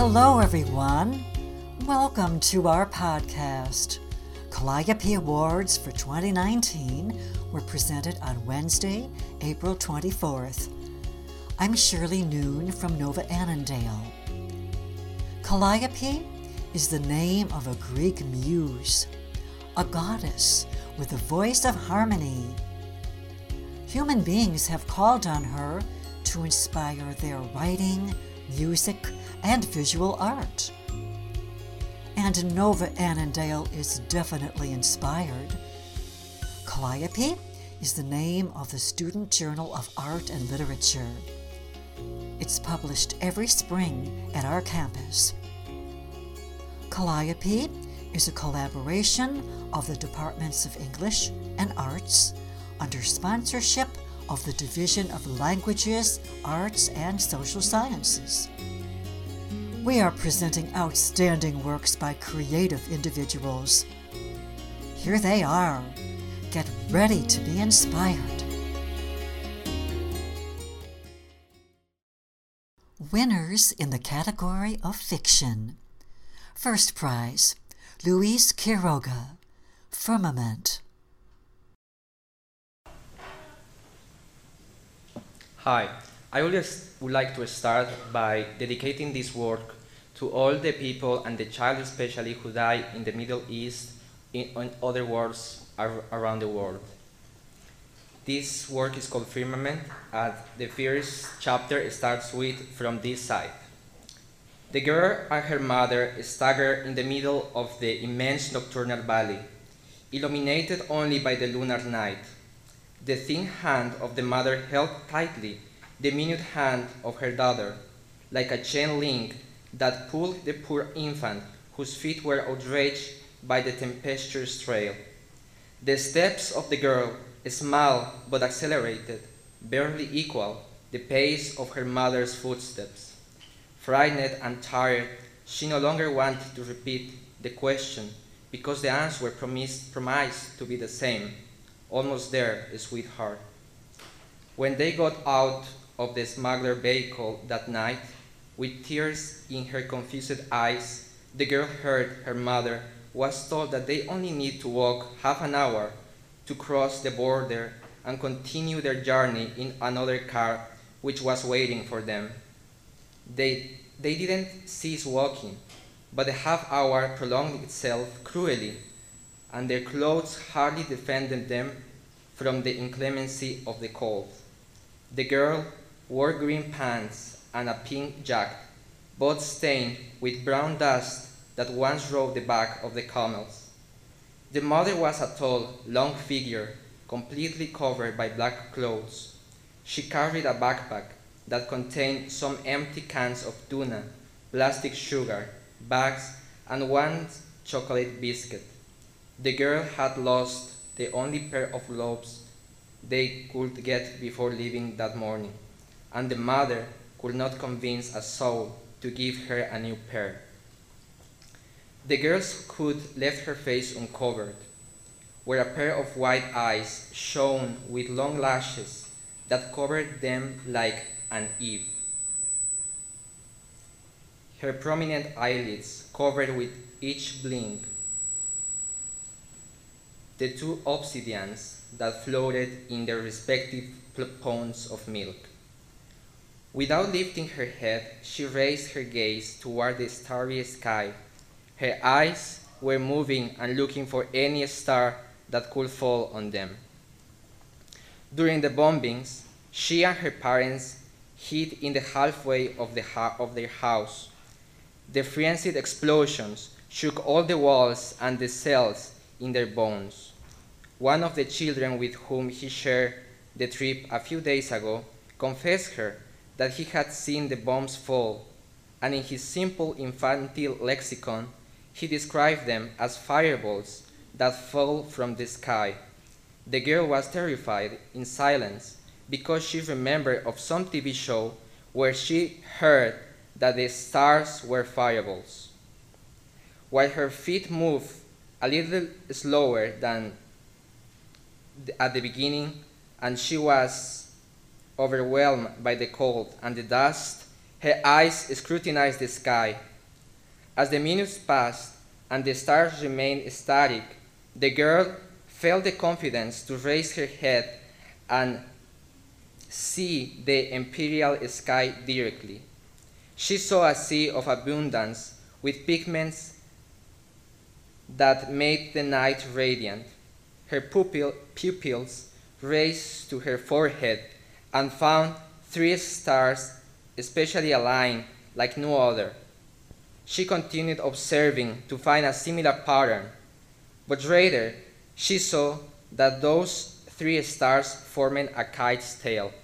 Hello, everyone. Welcome to our podcast. Calliope Awards for 2019 were presented on Wednesday, April 24th. I'm Shirley Noon from Nova Annandale. Calliope is the name of a Greek muse, a goddess with a voice of harmony. Human beings have called on her to inspire their writing, music, and visual art. And Nova Annandale is definitely inspired. Calliope is the name of the Student Journal of Art and Literature. It's published every spring at our campus. Calliope is a collaboration of the Departments of English and Arts under sponsorship of the Division of Languages, Arts, and Social Sciences. We are presenting outstanding works by creative individuals. Here they are. Get ready to be inspired. Winners in the category of fiction. First prize, Luis Quiroga, Firmament. Hi, I always would like to start by dedicating this work to all the people and the child especially who died in the Middle East and other wars around the world. This work is called Firmament, and the first chapter starts with from this side. The girl and her mother stagger in the middle of the immense nocturnal valley, illuminated only by the lunar night. The thin hand of the mother held tightly the minute hand of her daughter, like a chain link that pulled the poor infant whose feet were outraged by the tempestuous trail. The steps of the girl, small but accelerated, barely equal the pace of her mother's footsteps. Frightened and tired, she no longer wanted to repeat the question because the answers were promised to be the same. Almost there, sweetheart. When they got out of the smuggler vehicle that night, with tears in her confused eyes, the girl heard her mother was told that they only need to walk half an hour to cross the border and continue their journey in another car which was waiting for them. They didn't cease walking, but the half hour prolonged itself cruelly, and their clothes hardly defended them from the inclemency of the cold. The girl wore green pants and a pink jacket, both stained with brown dust that once rode the back of the camels. The mother was a tall, long figure, completely covered by black clothes. She carried a backpack that contained some empty cans of tuna, plastic sugar, bags, and one chocolate biscuit. The girl had lost the only pair of gloves they could get before leaving that morning, and the mother could not convince a soul to give her a new pair. The girl's hood left her face uncovered, where a pair of white eyes shone with long lashes that covered them like an Eve. Her prominent eyelids covered with each blink the two obsidians that floated in their respective ponds of milk. Without lifting her head, she raised her gaze toward the starry sky. Her eyes were moving and looking for any star that could fall on them. During the bombings, she and her parents hid in the halfway of their house. The frenzied explosions shook all the walls and the cells in their bones. One of the children with whom he shared the trip a few days ago confessed her that he had seen the bombs fall, and in his simple infantile lexicon, he described them as fireballs that fell from the sky. The girl was terrified in silence because she remembered of some TV show where she heard that the stars were fireballs. While her feet moved a little slower than at the beginning, and she was overwhelmed by the cold and the dust, her eyes scrutinized the sky, As the minutes passed and the stars remained static, the girl felt the confidence to raise her head and see the imperial sky directly. She saw a sea of abundance with pigments that made the night radiant. Her pupils raised to her forehead and found 3 stars especially aligned like no other. She continued observing to find a similar pattern, but rather she saw that those 3 stars formed a kite's tail.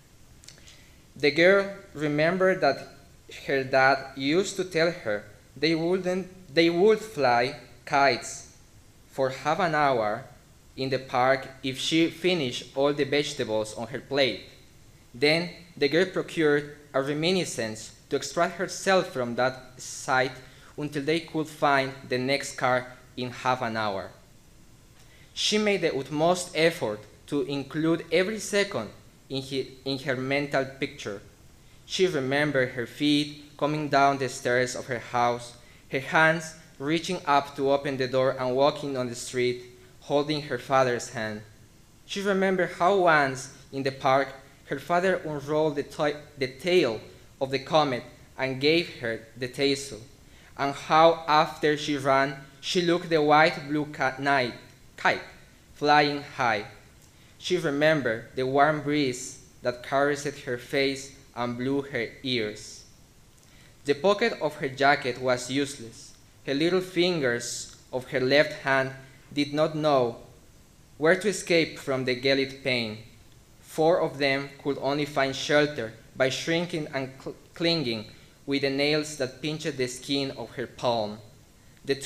The girl remembered that her dad used to tell her they would fly kites for half an hour in the park if she finished all the vegetables on her plate. Then the girl procured a reminiscence to extract herself from that sight until they could find the next car in half an hour. She made the utmost effort to include every second in her mental picture. She remembered her feet coming down the stairs of her house, her hands reaching up to open the door and walking on the street, holding her father's hand. She remembered how once in the park her father unrolled the tail of the comet and gave her the tassel, and how after she ran, she looked the white-blue kite flying high. She remembered the warm breeze that caressed her face and blew her ears. The pocket of her jacket was useless. Her little fingers of her left hand did not know where to escape from the gelid pain. 4 of them could only find shelter by shrinking and clinging with the nails that pinched the skin of her palm. The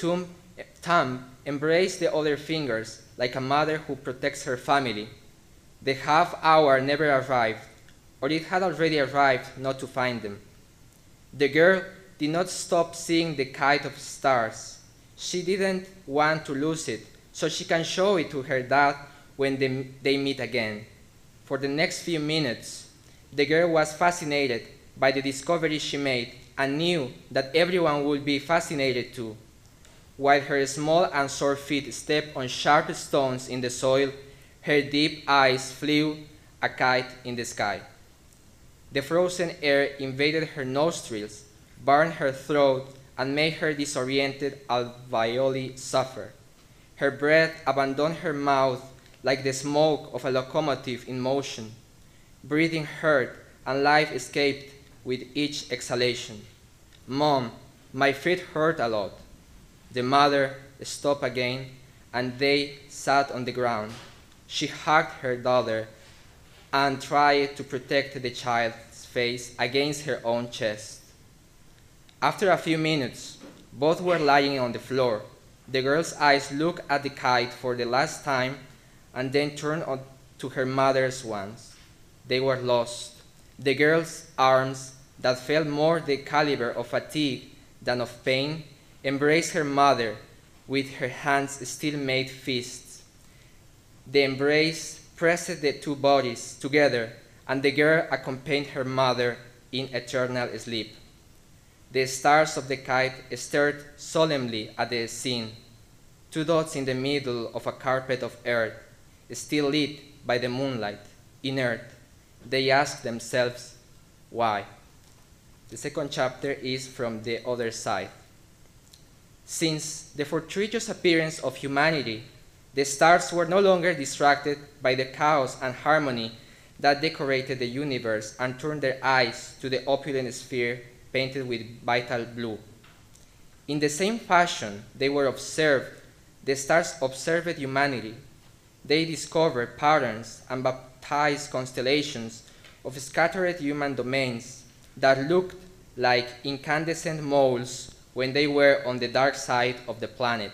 thumb embraced the other fingers like a mother who protects her family. The half hour never arrived, or it had already arrived not to find them. The girl did not stop seeing the kite of stars. She didn't want to lose it, so she can show it to her dad when they meet again. For the next few minutes, the girl was fascinated by the discovery she made and knew that everyone would be fascinated too. While her small and sore feet stepped on sharp stones in the soil, her deep eyes flew a kite in the sky. The frozen air invaded her nostrils, burned her throat, and made her disoriented alveoli suffer. Her breath abandoned her mouth like the smoke of a locomotive in motion. Breathing hurt, and life escaped with each exhalation. "Mom, my feet hurt a lot." The mother stopped again, and they sat on the ground. She hugged her daughter and tried to protect the child's face against her own chest. After a few minutes, both were lying on the floor. The girl's eyes looked at the kite for the last time and then turned to her mother's ones. They were lost. The girl's arms, that felt more the caliber of fatigue than of pain, embraced her mother with her hands still made fists. The embrace pressed the 2 bodies together, and the girl accompanied her mother in eternal sleep. The stars of the kite stared solemnly at the scene, 2 dots in the middle of a carpet of earth, still lit by the moonlight, inert. They asked themselves, why? The second chapter is from the other side. Since the fortuitous appearance of humanity, the stars were no longer distracted by the chaos and harmony that decorated the universe and turned their eyes to the opulent sphere painted with vital blue. In the same fashion the stars observed humanity. They discovered patterns and baptized constellations of scattered human domains that looked like incandescent moles when they were on the dark side of the planet.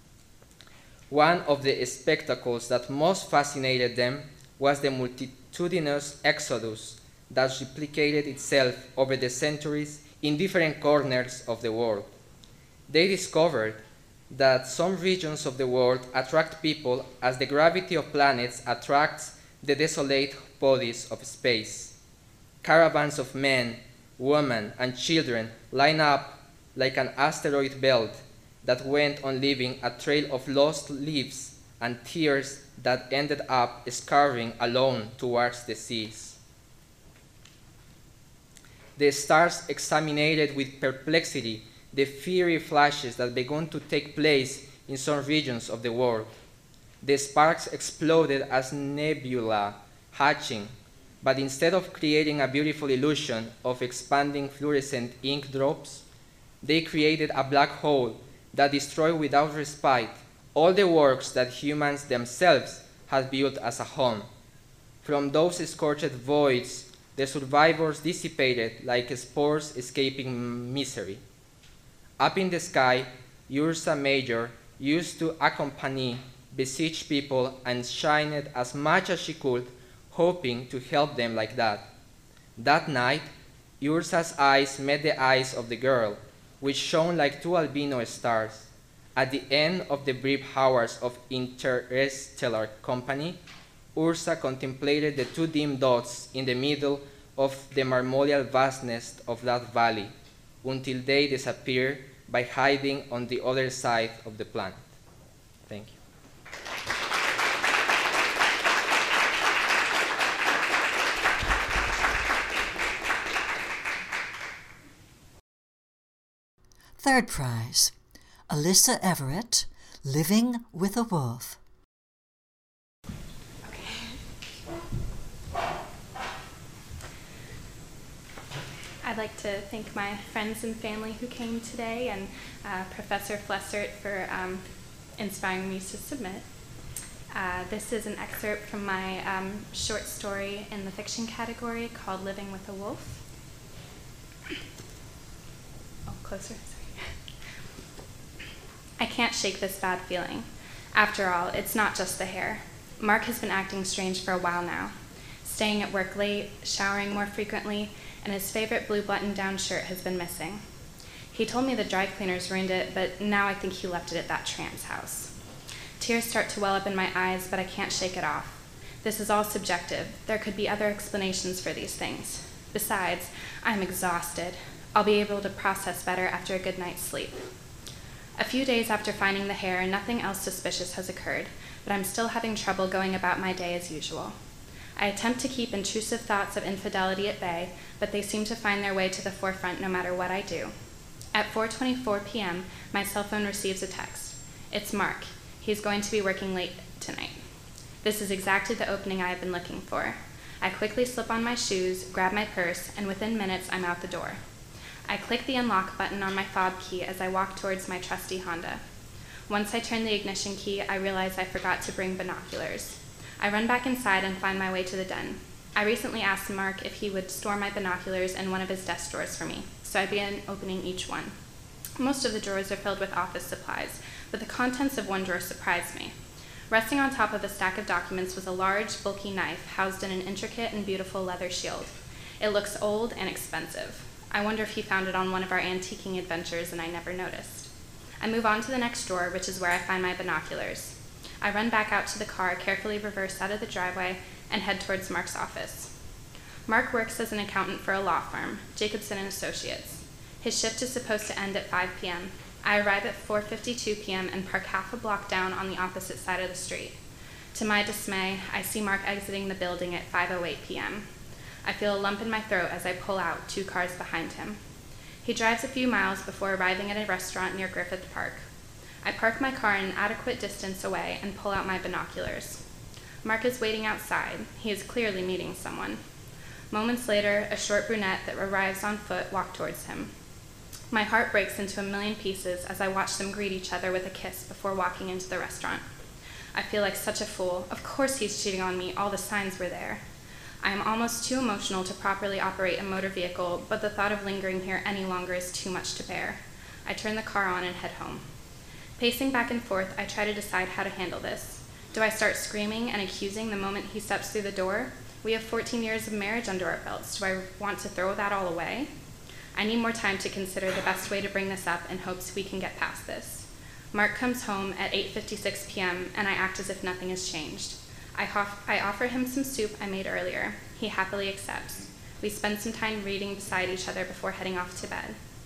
One of the spectacles that most fascinated them was the multitudinous exodus that replicated itself over the centuries in different corners of the world. They discovered that some regions of the world attract people as the gravity of planets attracts the desolate bodies of space. Caravans of men, women, and children line up like an asteroid belt that went on leaving a trail of lost leaves and tears that ended up scurrying alone towards the seas. The stars examined with perplexity the fiery flashes that began to take place in some regions of the world. The sparks exploded as nebula hatching, but instead of creating a beautiful illusion of expanding fluorescent ink drops, they created a black hole that destroyed without respite all the works that humans themselves had built as a home. From those scorched voids, the survivors dissipated like spores escaping misery. Up in the sky, Ursa Major used to accompany besieged people and shined as much as she could, hoping to help them like that. That night, Ursa's eyes met the eyes of the girl, which shone like two albino stars. At the end of the brief hours of interstellar company, Ursa contemplated the two dim dots in the middle of the marmoreal vastness of that valley, until they disappeared by hiding on the other side of the planet. Thank you. Third prize, Alyssa Everett, Living with a Wolf. I'd like to thank my friends and family who came today and Professor Flessert for inspiring me to submit. This is an excerpt from my short story in the fiction category called Living with a Wolf. Oh, closer, sorry. I can't shake this bad feeling. After all, it's not just the hair. Mark has been acting strange for a while now, staying at work late, showering more frequently, and his favorite blue button-down shirt has been missing. He told me the dry cleaners ruined it, but now I think he left it at that tramp's house. Tears start to well up in my eyes, but I can't shake it off. This is all subjective. There could be other explanations for these things. Besides, I'm exhausted. I'll be able to process better after a good night's sleep. A few days after finding the hair, nothing else suspicious has occurred, but I'm still having trouble going about my day as usual. I attempt to keep intrusive thoughts of infidelity at bay, but they seem to find their way to the forefront no matter what I do. At 4:24 p.m., my cell phone receives a text. It's Mark. He's going to be working late tonight. This is exactly the opening I have been looking for. I quickly slip on my shoes, grab my purse, and within minutes I'm out the door. I click the unlock button on my fob key as I walk towards my trusty Honda. Once I turn the ignition key, I realize I forgot to bring binoculars. I run back inside and find my way to the den. I recently asked Mark if he would store my binoculars in one of his desk drawers for me, so I began opening each one. Most of the drawers are filled with office supplies, but the contents of one drawer surprised me. Resting on top of a stack of documents was a large, bulky knife housed in an intricate and beautiful leather shield. It looks old and expensive. I wonder if he found it on one of our antiquing adventures and I never noticed. I move on to the next drawer, which is where I find my binoculars. I run back out to the car, carefully reverse out of the driveway, and head towards Mark's office. Mark works as an accountant for a law firm, Jacobson & Associates. His shift is supposed to end at 5 p.m. I arrive at 4:52 p.m. and park half a block down on the opposite side of the street. To my dismay, I see Mark exiting the building at 5:08 p.m. I feel a lump in my throat as I pull out, 2 cars behind him. He drives a few miles before arriving at a restaurant near Griffith Park. I park my car an adequate distance away and pull out my binoculars. Mark is waiting outside. He is clearly meeting someone. Moments later, a short brunette that arrives on foot walks towards him. My heart breaks into a million pieces as I watch them greet each other with a kiss before walking into the restaurant. I feel like such a fool. Of course he's cheating on me. All the signs were there. I am almost too emotional to properly operate a motor vehicle, but the thought of lingering here any longer is too much to bear. I turn the car on and head home. Pacing back and forth, I try to decide how to handle this. Do I start screaming and accusing the moment he steps through the door? We have 14 years of marriage under our belts. Do I want to throw that all away? I need more time to consider the best way to bring this up in hopes we can get past this. Mark comes home at 8:56 p.m., and I act as if nothing has changed. I offer him some soup I made earlier. He happily accepts. We spend some time reading beside each other before heading off to bed.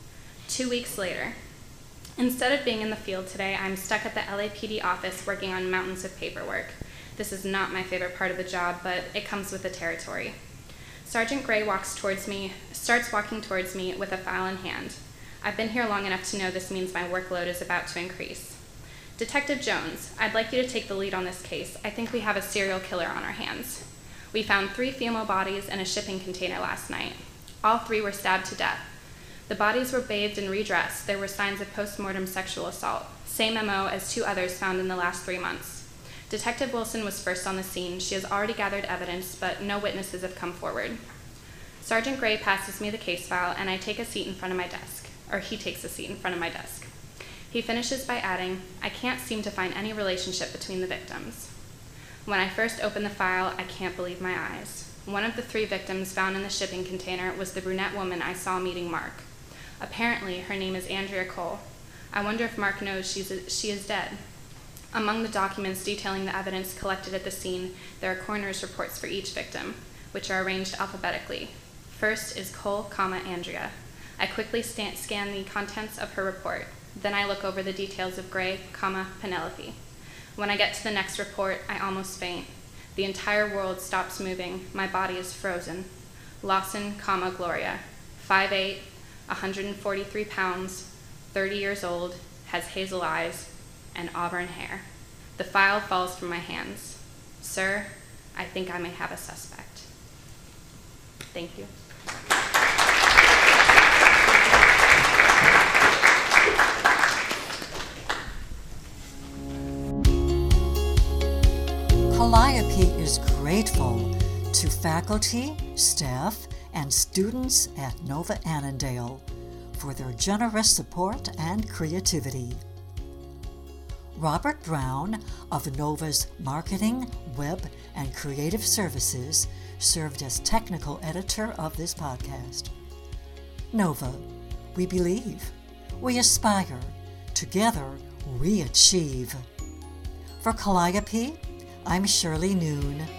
2 weeks later. Instead of being in the field today, I'm stuck at the LAPD office working on mountains of paperwork. This is not my favorite part of the job, but it comes with the territory. Sergeant Gray starts walking towards me with a file in hand. I've been here long enough to know this means my workload is about to increase. Detective Jones, I'd like you to take the lead on this case. I think we have a serial killer on our hands. We found 3 female bodies in a shipping container last night. All 3 were stabbed to death. The bodies were bathed and redressed. There were signs of post-mortem sexual assault, same MO as 2 others found in the last 3 months. Detective Wilson was first on the scene. She has already gathered evidence, but no witnesses have come forward. Sergeant Gray passes me the case file, and I take a seat in front of my desk, or he takes a seat in front of my desk. He finishes by adding, I can't seem to find any relationship between the victims. When I first opened the file, I can't believe my eyes. One of the 3 victims found in the shipping container was the brunette woman I saw meeting Mark. Apparently, her name is Andrea Cole. I wonder if Mark knows she is dead. Among the documents detailing the evidence collected at the scene, there are coroner's reports for each victim, which are arranged alphabetically. First is Cole, Andrea. I quickly scan the contents of her report. Then I look over the details of Gray, Penelope. When I get to the next report, I almost faint. The entire world stops moving. My body is frozen. Lawson, Gloria. 5'8", 143 pounds, 30 years old, has hazel eyes, and auburn hair. The file falls from my hands. Sir, I think I may have a suspect. Thank you. Calliope is grateful to faculty, staff, and students at Nova Annandale for their generous support and creativity. Robert Brown of Nova's Marketing, Web, and Creative Services served as technical editor of this podcast. Nova, we believe, we aspire, together we achieve. For Calliope, I'm Shirley Noon.